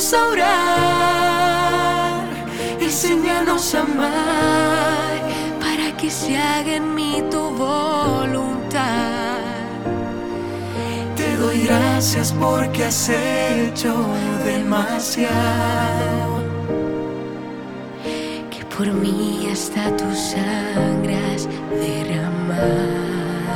Enséñanos a orar, enséñanos a amar, para que se haga en mí tu voluntad. Te doy gracias porque has hecho demasiado, que por mí hasta tu sangre has derramado.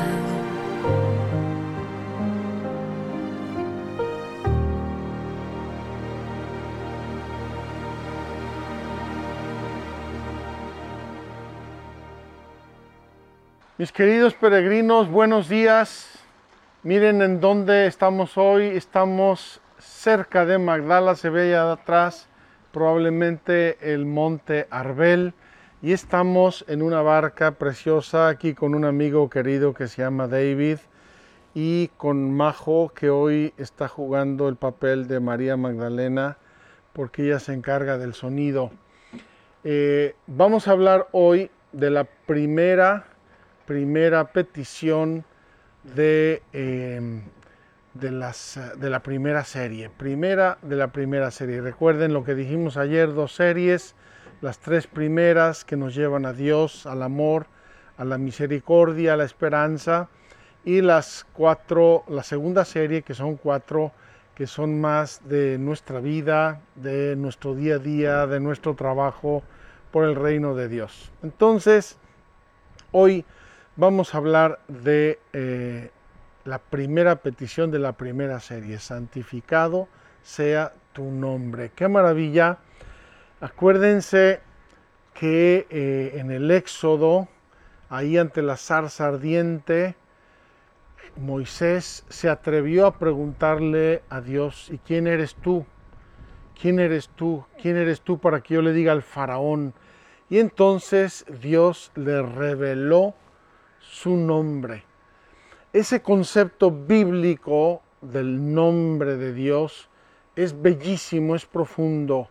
Mis queridos peregrinos, buenos días. Miren en dónde estamos hoy. Estamos cerca de Magdala, se ve allá atrás probablemente el monte Arbel. Y estamos en una barca preciosa aquí con un amigo querido que se llama David y con Majo, que hoy está jugando el papel de María Magdalena porque ella se encarga del sonido. Vamos a hablar hoy de la primera petición de la primera serie. Recuerden lo que dijimos ayer, 2 series, las 3 primeras que nos llevan a Dios, al amor, a la misericordia, a la esperanza, y la segunda serie, que son 4, que son más de nuestra vida, de nuestro día a día, de nuestro trabajo por el reino de Dios. Entonces, hoy vamos a hablar de la primera petición de la primera serie. Santificado sea tu nombre. ¡Qué maravilla! Acuérdense que en el Éxodo, ahí ante la zarza ardiente, Moisés se atrevió a preguntarle a Dios: ¿y quién eres tú? ¿Quién eres tú? ¿Quién eres tú para que yo le diga al faraón? Y entonces Dios le reveló su nombre. Ese concepto bíblico del nombre de Dios es bellísimo, es profundo.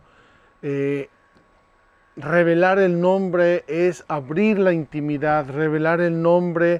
Revelar el nombre es abrir la intimidad. Revelar el nombre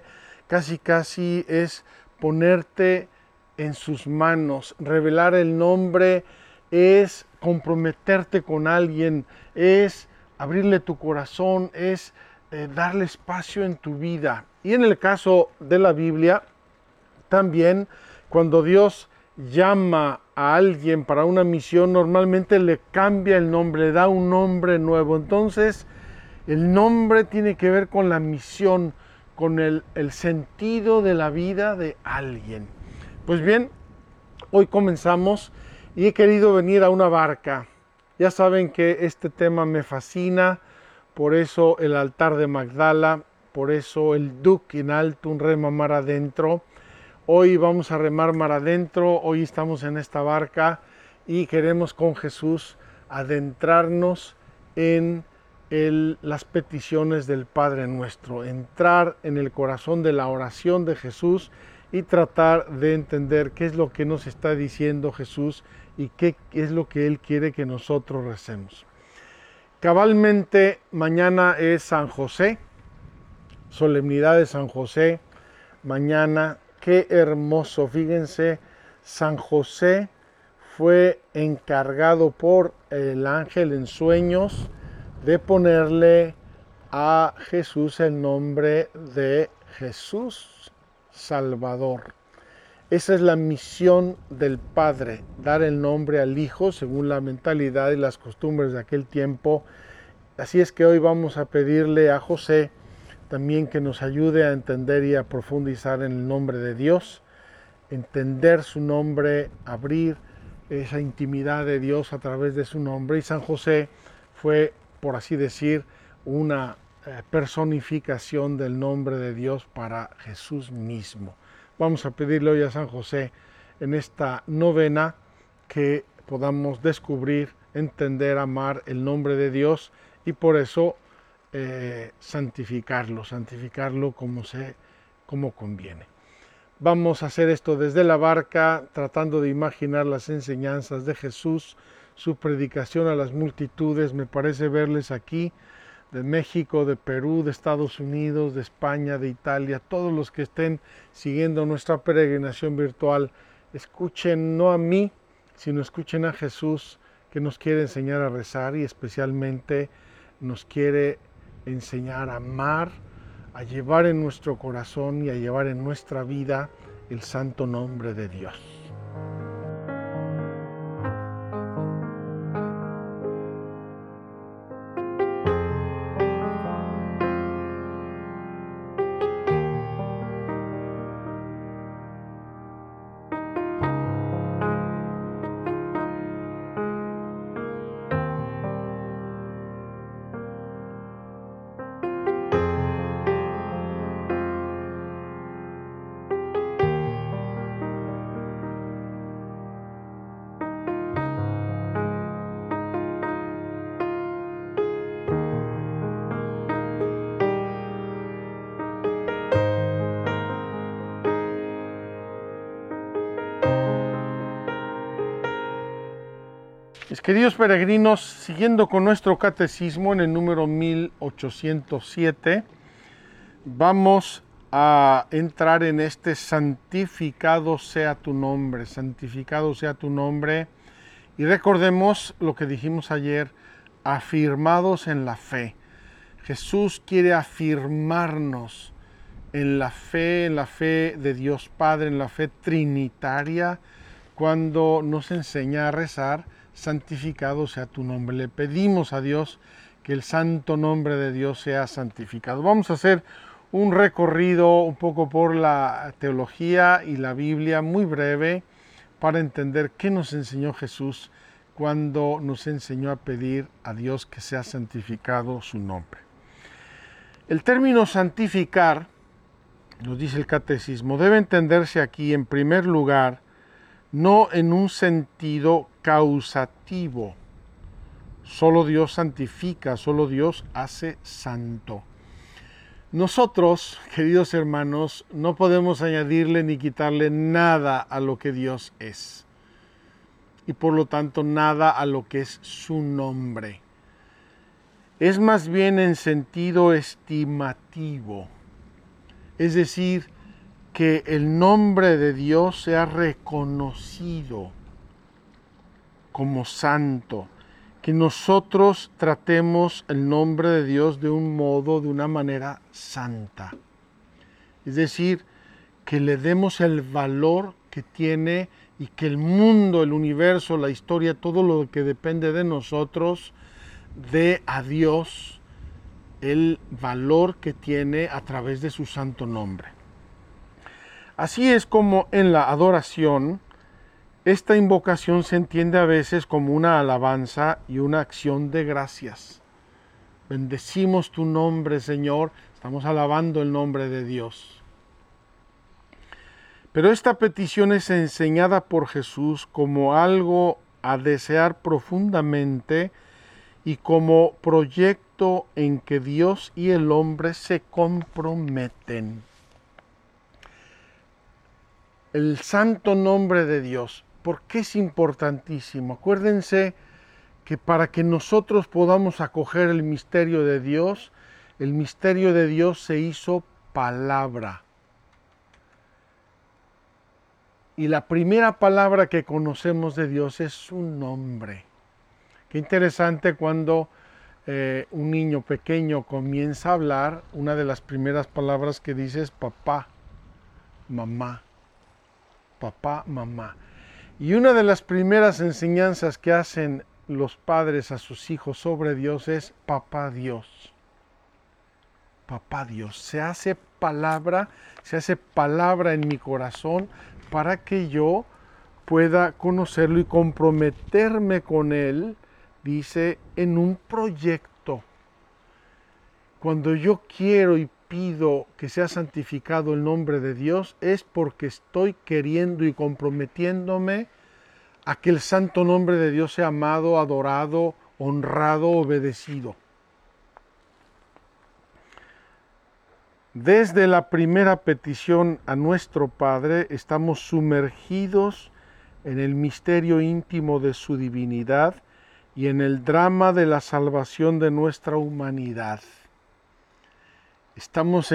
casi es ponerte en sus manos. Revelar el nombre es comprometerte con alguien, es abrirle tu corazón, es darle espacio en tu vida. Y en el caso de la Biblia, también cuando Dios llama a alguien para una misión, normalmente le cambia el nombre, le da un nombre nuevo. Entonces, el nombre tiene que ver con la misión, con el sentido de la vida de alguien. Pues bien, hoy comenzamos y he querido venir a una barca. Ya saben que este tema me fascina. Por eso el altar de Magdala, por eso el duc in altum rema mar adentro. Hoy vamos a remar mar adentro, hoy estamos en esta barca y queremos con Jesús adentrarnos en las peticiones del Padre Nuestro, entrar en el corazón de la oración de Jesús y tratar de entender qué es lo que nos está diciendo Jesús y qué es lo que Él quiere que nosotros recemos. Cabalmente mañana es San José, solemnidad de San José, mañana, qué hermoso, fíjense, San José fue encargado por el ángel en sueños de ponerle a Jesús el nombre de Jesús Salvador. Esa es la misión del Padre, dar el nombre al Hijo según la mentalidad y las costumbres de aquel tiempo. Así es que hoy vamos a pedirle a José también que nos ayude a entender y a profundizar en el nombre de Dios, entender su nombre, abrir esa intimidad de Dios a través de su nombre. Y San José fue, por así decir, una personificación del nombre de Dios para Jesús mismo. Vamos a pedirle hoy a San José en esta novena que podamos descubrir, entender, amar el nombre de Dios y por eso santificarlo como conviene. Vamos a hacer esto desde la barca, tratando de imaginar las enseñanzas de Jesús, su predicación a las multitudes. Me parece verles aquí, de México, de Perú, de Estados Unidos, de España, de Italia, todos los que estén siguiendo nuestra peregrinación virtual, escuchen no a mí, sino escuchen a Jesús, que nos quiere enseñar a rezar y especialmente nos quiere enseñar a amar, a llevar en nuestro corazón y a llevar en nuestra vida el santo nombre de Dios. Mis queridos peregrinos, siguiendo con nuestro catecismo en el número 1807, vamos a entrar en este santificado sea tu nombre, santificado sea tu nombre. Y recordemos lo que dijimos ayer, afirmados en la fe. Jesús quiere afirmarnos en la fe de Dios Padre, en la fe trinitaria, cuando nos enseña a rezar, santificado sea tu nombre. Le pedimos a Dios que el santo nombre de Dios sea santificado. Vamos a hacer un recorrido un poco por la teología y la Biblia, muy breve, para entender qué nos enseñó Jesús cuando nos enseñó a pedir a Dios que sea santificado su nombre. El término santificar, nos dice el catecismo, debe entenderse aquí en primer lugar no en un sentido causativo. Solo Dios santifica, solo Dios hace santo. Nosotros, queridos hermanos, no podemos añadirle ni quitarle nada a lo que Dios es. Y por lo tanto nada a lo que es su nombre. Es más bien en sentido estimativo. Es decir, que el nombre de Dios sea reconocido como santo, que nosotros tratemos el nombre de Dios de un modo, de una manera santa. Es decir, que le demos el valor que tiene y que el mundo, el universo, la historia, todo lo que depende de nosotros, dé a Dios el valor que tiene a través de su santo nombre. Así es como en la adoración, esta invocación se entiende a veces como una alabanza y una acción de gracias. Bendecimos tu nombre, Señor, estamos alabando el nombre de Dios. Pero esta petición es enseñada por Jesús como algo a desear profundamente y como proyecto en que Dios y el hombre se comprometen. El santo nombre de Dios, ¿por qué es importantísimo? Acuérdense que para que nosotros podamos acoger el misterio de Dios se hizo palabra. Y la primera palabra que conocemos de Dios es su nombre. Qué interesante cuando un niño pequeño comienza a hablar, una de las primeras palabras que dice es papá, mamá. Papá, mamá. Y una de las primeras enseñanzas que hacen los padres a sus hijos sobre Dios es papá Dios. Papá Dios. Se hace palabra en mi corazón para que yo pueda conocerlo y comprometerme con Él, dice, en un proyecto. Cuando yo quiero y pido que sea santificado el nombre de Dios, es porque estoy queriendo y comprometiéndome a que el santo nombre de Dios sea amado, adorado, honrado, obedecido. Desde la primera petición a nuestro Padre, estamos sumergidos en el misterio íntimo de su divinidad y en el drama de la salvación de nuestra humanidad. Estamos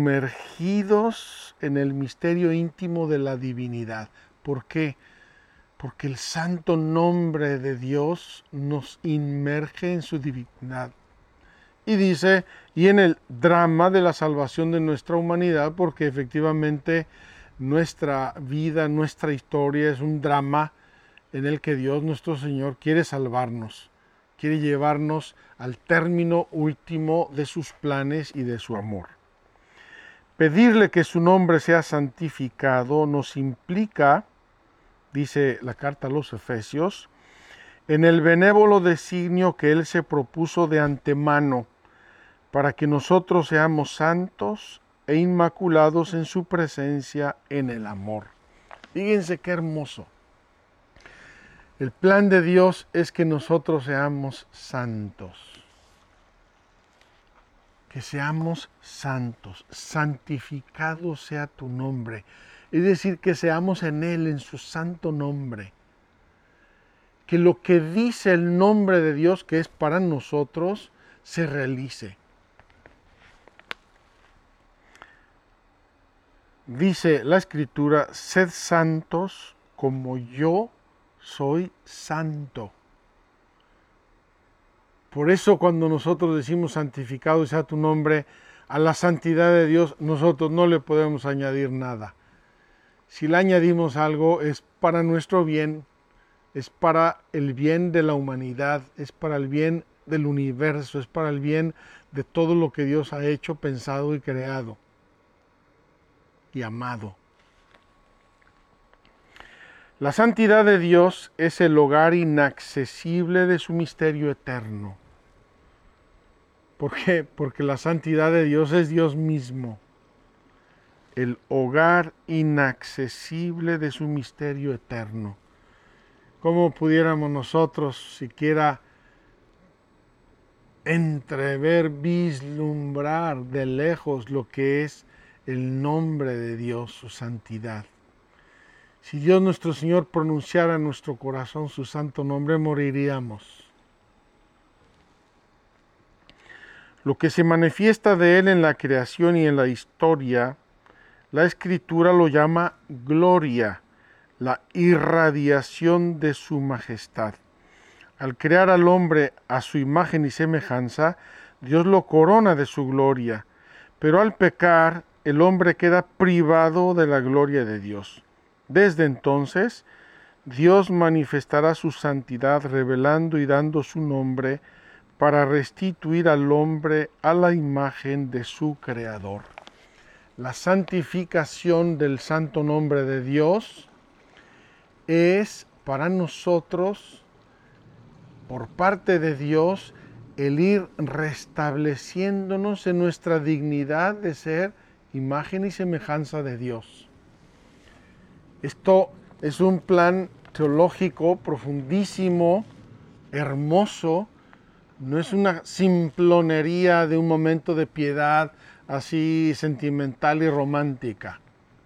sumergidos en el misterio íntimo de la divinidad. ¿Por qué? porque el santo nombre de Dios nos inmerge en su divinidad. Y dice, y en el drama de la salvación de nuestra humanidad, porque efectivamente nuestra vida, nuestra historia es un drama en el que Dios nuestro Señor quiere salvarnos, quiere llevarnos al término último de sus planes y de su amor. Pedirle que su nombre sea santificado nos implica, dice la carta a los Efesios, en el benévolo designio que Él se propuso de antemano, para que nosotros seamos santos e inmaculados en su presencia en el amor. Fíjense qué hermoso. El plan de Dios es que nosotros seamos santos. Que seamos santos, santificado sea tu nombre. Es decir, que seamos en Él, en su santo nombre. Que lo que dice el nombre de Dios, que es para nosotros, se realice. Dice la Escritura, sed santos como yo soy santo. Por eso cuando nosotros decimos santificado sea tu nombre, a la santidad de Dios nosotros no le podemos añadir nada. Si le añadimos algo es para nuestro bien, es para el bien de la humanidad, es para el bien del universo, es para el bien de todo lo que Dios ha hecho, pensado y creado y amado. La santidad de Dios es el hogar inaccesible de su misterio eterno. ¿Por qué? Porque la santidad de Dios es Dios mismo. El hogar inaccesible de su misterio eterno. ¿Cómo pudiéramos nosotros siquiera entrever, vislumbrar de lejos lo que es el nombre de Dios, su santidad? Si Dios nuestro Señor pronunciara en nuestro corazón su santo nombre, moriríamos. Lo que se manifiesta de Él en la creación y en la historia, la Escritura lo llama gloria, la irradiación de su majestad. Al crear al hombre a su imagen y semejanza, Dios lo corona de su gloria, pero al pecar, el hombre queda privado de la gloria de Dios. Desde entonces, Dios manifestará su santidad revelando y dando su nombre para restituir al hombre a la imagen de su Creador. La santificación del santo nombre de Dios es para nosotros, por parte de Dios, el ir restableciéndonos en nuestra dignidad de ser imagen y semejanza de Dios. Esto es un plan teológico profundísimo, hermoso. No es una simplonería de un momento de piedad así sentimental y romántica.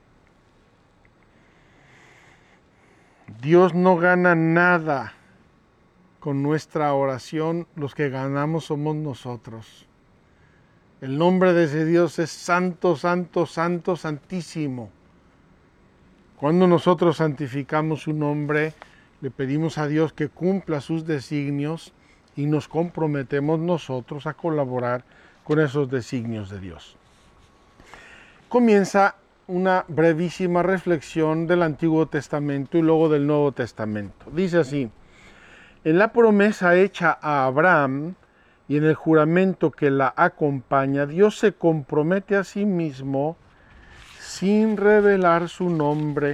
Dios no gana nada con nuestra oración, los que ganamos somos nosotros. El nombre de ese Dios es santo, santo, santo, santísimo. Cuando nosotros santificamos su nombre, le pedimos a Dios que cumpla sus designios y nos comprometemos nosotros a colaborar con esos designios de Dios. Comienza una brevísima reflexión del Antiguo Testamento y luego del Nuevo Testamento. Dice así: en la promesa hecha a Abraham y en el juramento que la acompaña, Dios se compromete a sí mismo sin revelar su nombre.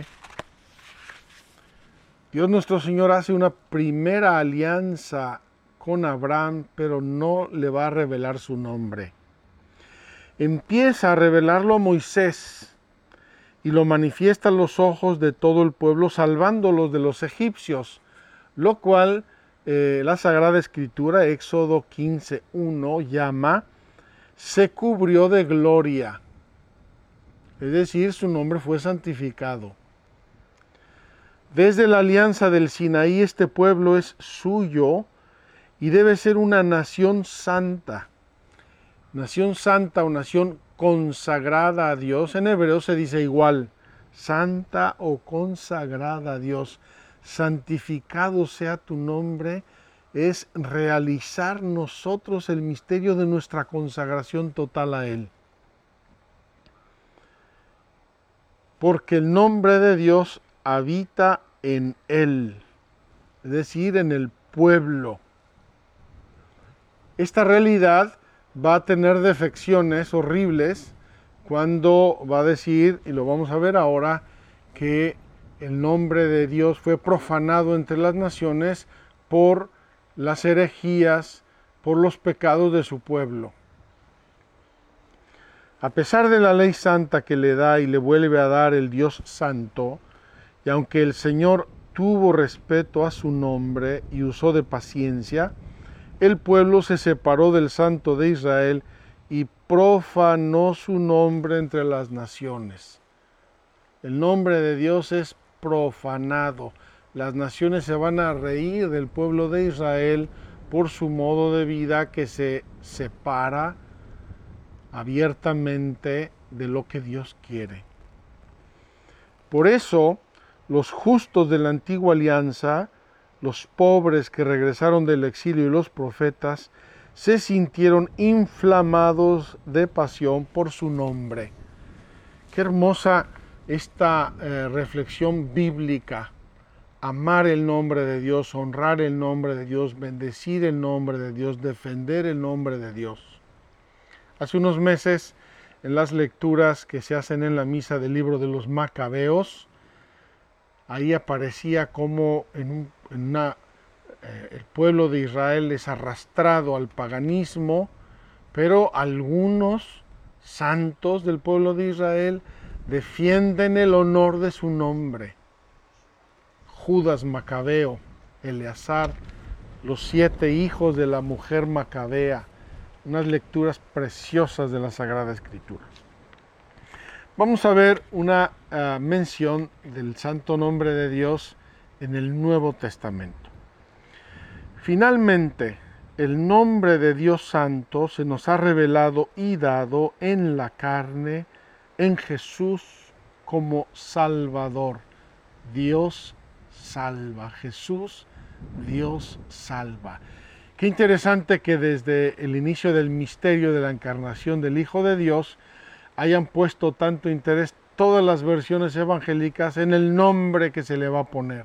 Dios nuestro Señor hace una primera alianza con Abraham, pero no le va a revelar su nombre. Empieza a revelarlo a Moisés y lo manifiesta a los ojos de todo el pueblo, salvándolos de los egipcios, lo cual la Sagrada Escritura, Éxodo 15:1, llama se cubrió de gloria. Es decir, su nombre fue santificado. Desde la alianza del Sinaí, este pueblo es suyo y debe ser una nación santa. Nación santa o nación consagrada a Dios. En hebreo se dice igual, santa o consagrada a Dios. santificado sea tu nombre, es realizar nosotros el misterio de nuestra consagración total a Él. Porque el nombre de Dios habita en Él, es decir, en el pueblo. Esta realidad va a tener defecciones horribles cuando va a decir, y lo vamos a ver ahora, que el nombre de Dios fue profanado entre las naciones por las herejías, por los pecados de su pueblo. A pesar de la ley santa que le da y le vuelve a dar el Dios santo, y aunque el Señor tuvo respeto a su nombre y usó de paciencia, el pueblo se separó del Santo de Israel y profanó su nombre entre las naciones. El nombre de Dios es profanado. Las naciones se van a reír del pueblo de Israel por su modo de vida que se separa abiertamente de lo que Dios quiere. Por eso, los justos de la antigua alianza, los pobres que regresaron del exilio y los profetas, se sintieron inflamados de pasión por su nombre. Qué hermosa esta reflexión bíblica. Amar el nombre de Dios, honrar el nombre de Dios, bendecir el nombre de Dios, defender el nombre de Dios. Hace unos meses, en las lecturas que se hacen en la misa del libro de los Macabeos, ahí aparecía como el pueblo de Israel es arrastrado al paganismo, pero algunos santos del pueblo de Israel defienden el honor de su nombre. Judas Macabeo, Eleazar, los 7 hijos de la mujer macabea, unas lecturas preciosas de la Sagrada Escritura. Vamos a ver una mención del santo nombre de Dios en el Nuevo Testamento. Finalmente, el nombre de Dios Santo se nos ha revelado y dado en la carne, en Jesús como Salvador. Dios salva. Jesús, Dios salva. Qué interesante que desde el inicio del misterio de la encarnación del Hijo de Dios hayan puesto tanto interés todas las versiones evangélicas en el nombre que se le va a poner.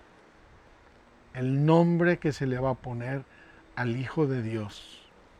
El nombre que se le va a poner al Hijo de Dios.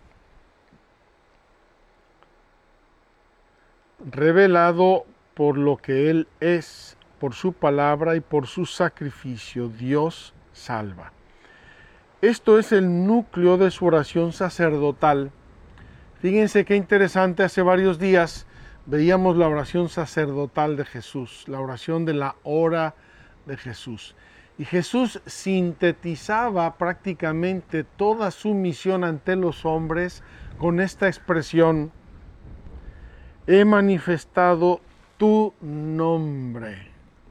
Revelado por lo que Él es, por su palabra y por su sacrificio, Dios salva. Esto es el núcleo de su oración sacerdotal. Fíjense qué interesante, hace varios días veíamos la oración sacerdotal de Jesús, la oración de la hora de Jesús. Y Jesús sintetizaba prácticamente toda su misión ante los hombres con esta expresión: he manifestado tu nombre.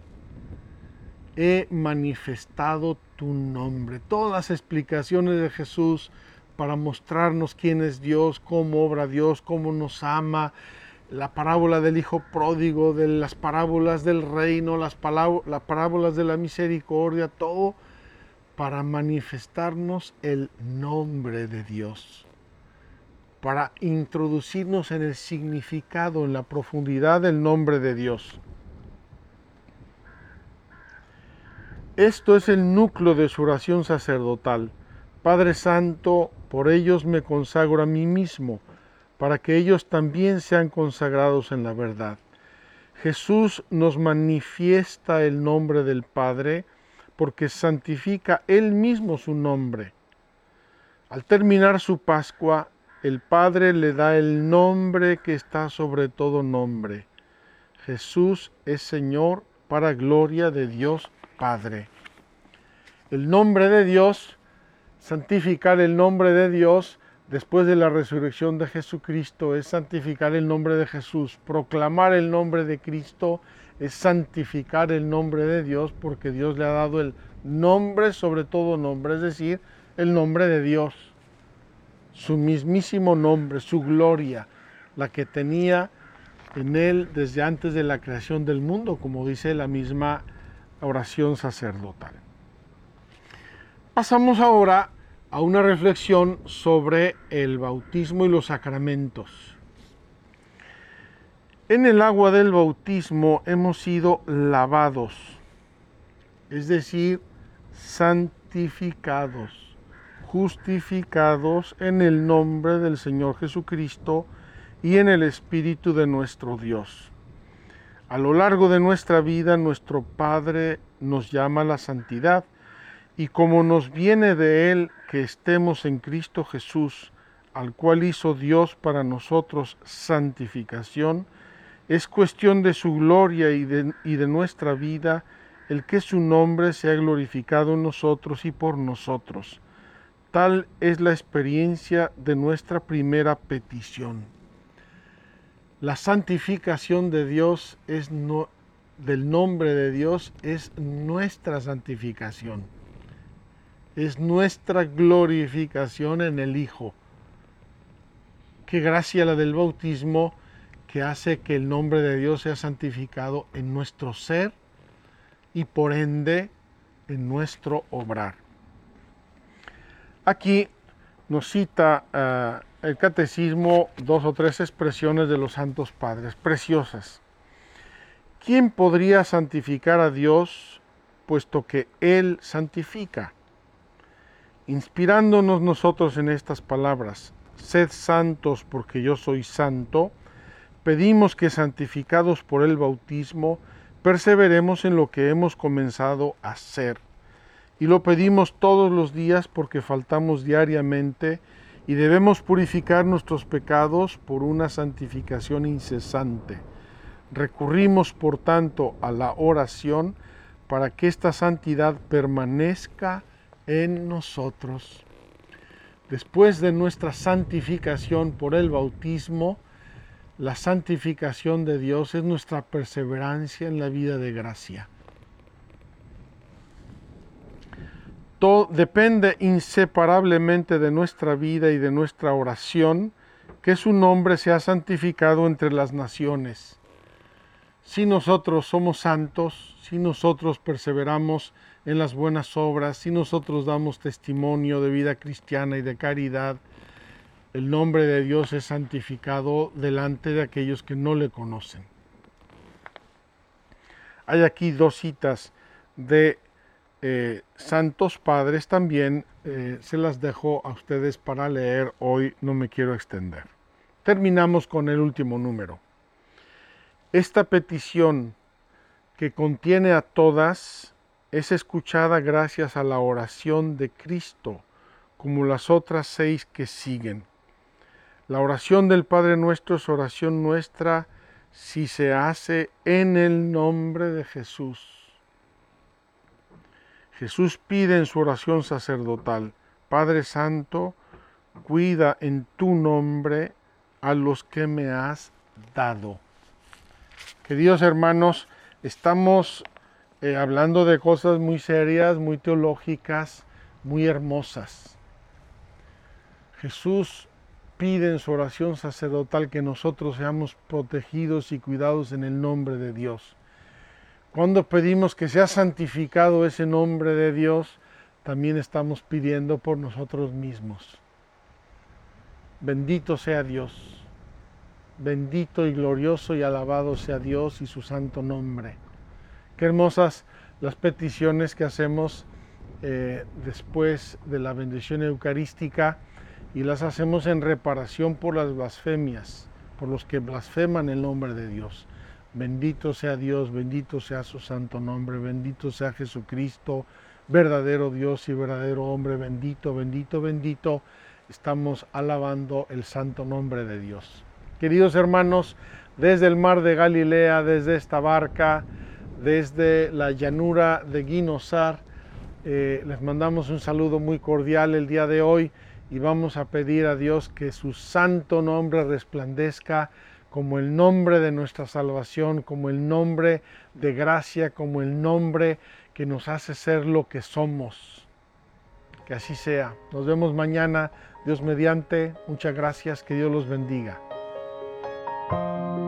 He manifestado tu nombre. Todas las explicaciones de Jesús para mostrarnos quién es Dios, cómo obra Dios, cómo nos ama, la parábola del Hijo Pródigo, de las parábolas del reino, las parábolas de la misericordia, todo para manifestarnos el nombre de Dios, para introducirnos en el significado, en la profundidad del nombre de Dios. Esto es el núcleo de su oración sacerdotal. Padre Santo, por ellos me consagro a mí mismo, para que ellos también sean consagrados en la verdad. Jesús nos manifiesta el nombre del Padre, porque santifica Él mismo su nombre. Al terminar su Pascua, el Padre le da el nombre que está sobre todo nombre. Jesús es Señor para gloria de Dios Padre. El nombre de Dios, santificar el nombre de Dios después de la resurrección de Jesucristo, es santificar el nombre de Jesús. Proclamar el nombre de Cristo es santificar el nombre de Dios, porque Dios le ha dado el nombre sobre todo nombre, es decir, el nombre de Dios, su mismísimo nombre, su gloria, la que tenía en Él desde antes de la creación del mundo, como dice la misma oración sacerdotal. Pasamos ahora a una reflexión sobre el bautismo y los sacramentos. En el agua del bautismo hemos sido lavados, es decir, santificados, justificados en el nombre del Señor Jesucristo y en el Espíritu de nuestro Dios. A lo largo de nuestra vida, nuestro Padre nos llama a la santidad, y como nos viene de Él que estemos en Cristo Jesús, al cual hizo Dios para nosotros santificación, es cuestión de su gloria y de nuestra vida el que su nombre sea glorificado en nosotros y por nosotros. Tal es la experiencia de nuestra primera petición. La santificación de Dios del nombre de Dios es nuestra santificación. Es nuestra glorificación en el Hijo. Qué gracia la del bautismo, que hace que el nombre de Dios sea santificado en nuestro ser y por ende en nuestro obrar. Aquí nos cita el catecismo 2 o 3 expresiones de los santos padres, preciosas. ¿Quién podría santificar a Dios, puesto que Él santifica? Inspirándonos nosotros en estas palabras, sed santos porque yo soy santo, pedimos que santificados por el bautismo, perseveremos en lo que hemos comenzado a hacer. Y lo pedimos todos los días porque faltamos diariamente y debemos purificar nuestros pecados por una santificación incesante. Recurrimos, por tanto, a la oración para que esta santidad permanezca en nosotros. Después de nuestra santificación por el bautismo, la santificación de Dios es nuestra perseverancia en la vida de gracia. Todo depende inseparablemente de nuestra vida y de nuestra oración, que su nombre sea santificado entre las naciones. Si nosotros somos santos, si nosotros perseveramos en las buenas obras, si nosotros damos testimonio de vida cristiana y de caridad, el nombre de Dios es santificado delante de aquellos que no le conocen. Hay aquí 2 citas de santos padres también, se las dejo a ustedes para leer, hoy no me quiero extender. Terminamos con el último número. Esta petición, que contiene a todas, es escuchada gracias a la oración de Cristo, como las otras 6 que siguen. La oración del Padre Nuestro es oración nuestra si se hace en el nombre de Jesús. Jesús pide en su oración sacerdotal: Padre Santo, cuida en tu nombre a los que me has dado. Queridos hermanos, estamos hablando de cosas muy serias, muy teológicas, muy hermosas. Jesús pide en su oración sacerdotal que nosotros seamos protegidos y cuidados en el nombre de Dios. Cuando pedimos que sea santificado ese nombre de Dios, también estamos pidiendo por nosotros mismos. Bendito sea Dios. Bendito y glorioso y alabado sea Dios y su santo nombre. Qué hermosas las peticiones que hacemos después de la bendición eucarística, y las hacemos en reparación por las blasfemias, por los que blasfeman el nombre de Dios. Bendito sea Dios, bendito sea su santo nombre, bendito sea Jesucristo, verdadero Dios y verdadero hombre, bendito, bendito, bendito. Estamos alabando el santo nombre de Dios. Queridos hermanos, desde el mar de Galilea, desde esta barca, desde la llanura de Guinosar, les mandamos un saludo muy cordial el día de hoy, y vamos a pedir a Dios que su santo nombre resplandezca como el nombre de nuestra salvación, como el nombre de gracia, como el nombre que nos hace ser lo que somos. Que así sea. Nos vemos mañana, Dios mediante. Muchas gracias, que Dios los bendiga.